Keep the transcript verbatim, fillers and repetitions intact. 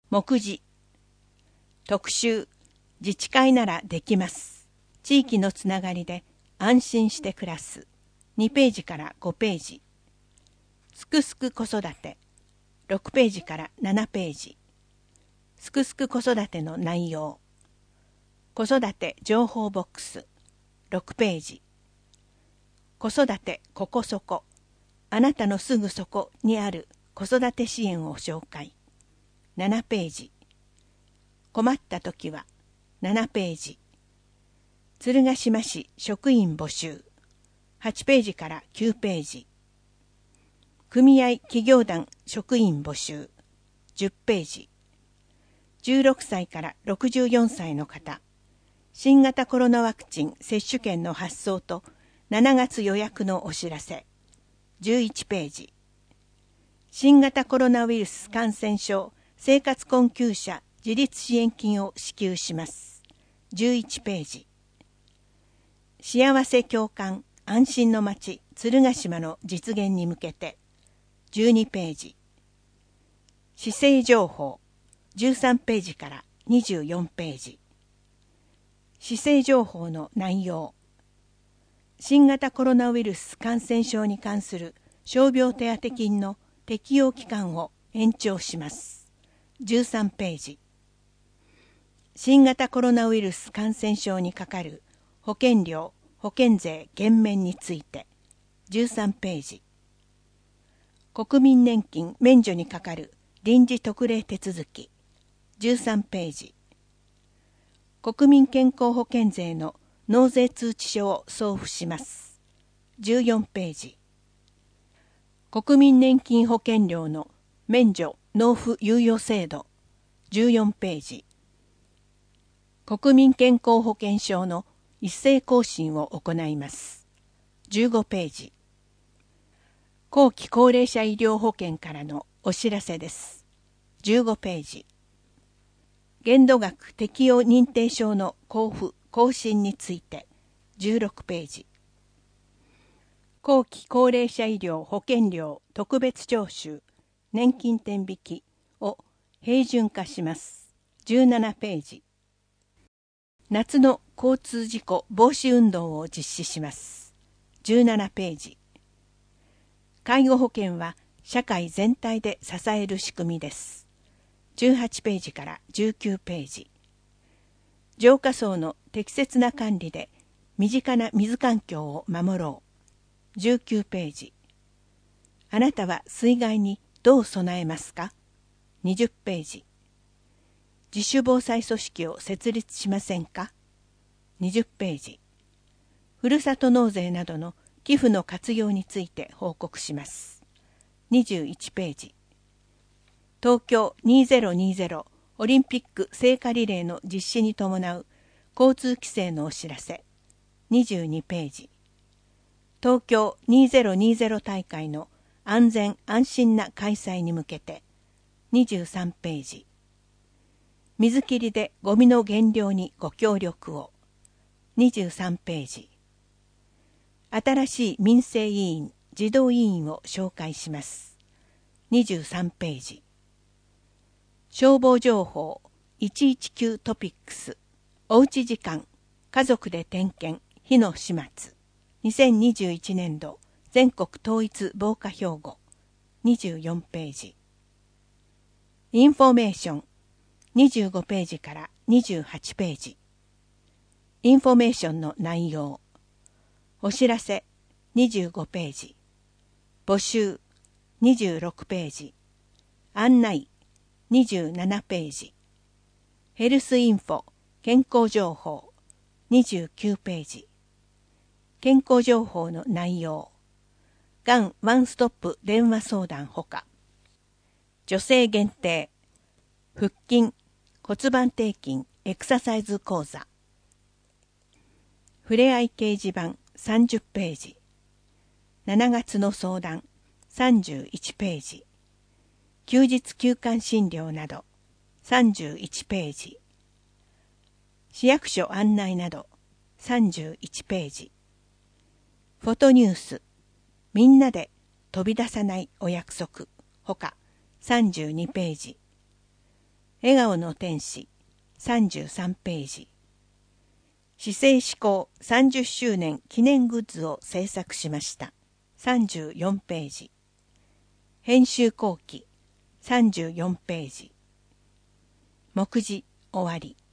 目次。特集。自治会ならできます。地域のつながりで安心して暮らす。にページからごページ。すくすく子育て。ろくページからななページ。すくすく子育ての内容。子育て情報ボックス。ろくページ。子育てここそこ。あなたのすぐそこにある子育て支援を紹介。ななページ。困ったときは。ななページ。鶴ヶ島市職員募集。はちページからきゅうページ。組合企業団職員募集。じゅっページ。じゅうろくさいからろくじゅうよんさいの方。新型コロナワクチン接種券の発送としちがつ予約のお知らせ。じゅういちページ。新型コロナウイルス感染症生活困窮者自立支援金を支給します。じゅういちページ。幸せ共感安心の街鶴ヶ島の実現に向けて。じゅうにページ。市政情報じゅうさんページからにじゅうよんページ。市政情報の内容。新型コロナウイルス感染症に関する傷病手当金の適用期間を延長します。じゅうさんページ。新型コロナウイルス感染症にかかる保険料、保険税減免について。じゅうさんページ。国民年金免除にかかる臨時特例手続き。じゅうさんページ。国民健康保険税の納税通知書を送付します。じゅうよんページ。国民年金保険料の免除納付猶予制度。じゅうよんページ。国民健康保険証の一斉更新を行います。じゅうごページ。後期高齢者医療保険からのお知らせです。じゅうごページ。限度額適用認定証の交付・更新について。じゅうろくページ。後期高齢者医療保険料特別徴収年金天引きを平準化します。じゅうななページ。夏の交通事故防止運動を実施します。じゅうななページ。介護保険は社会全体で支える仕組みです。じゅうはちページからじゅうきゅうページ。浄化槽の適切な管理で身近な水環境を守ろう。じゅうきゅうページ。あなたは水害にどう備えますか？にじゅうページ。自主防災組織を設立しませんか？にじゅうページ。ふるさと納税などの寄付の活用について報告します。にじゅういちページ。東京にせんにじゅうオリンピック聖火リレーの実施に伴う交通規制のお知らせ。にじゅうにページ。東京にせんにじゅう大会の安全安心な開催に向けて。にじゅうさんページ。水切りでゴミの減量にご協力を。にじゅうさんページ。新しい民生委員、児童委員を紹介します。にじゅうさんページ。消防情報いちいちきゅうトピックス。おうち時間、家族で点検、火の始末。にせんにじゅういちねんど全国統一防火標語。にじゅうよんページ。インフォメーション。にじゅうごページからにじゅうはちページ。インフォメーションの内容。お知らせにじゅうごページ。募集にじゅうろくページ。案内にじゅうななページ。ヘルスインフォ健康情報にじゅうきゅうページ。健康情報の内容。がんワンストップ電話相談ほか。女性限定。腹筋、骨盤底筋、エクササイズ講座。ふれあい掲示板さんじゅうページ。しちがつの相談さんじゅういちページ。休日休館診療などさんじゅういちページ。市役所案内などさんじゅういちページ。フォトニュース、みんなで飛び出さないお約束ほかさんじゅうにページ。 笑顔の天使さんじゅうさんページ。市政施行さんじゅっしゅうねん記念グッズを制作しましたさんじゅうよんページ。編集後期さんじゅうよんページ。目次終わり。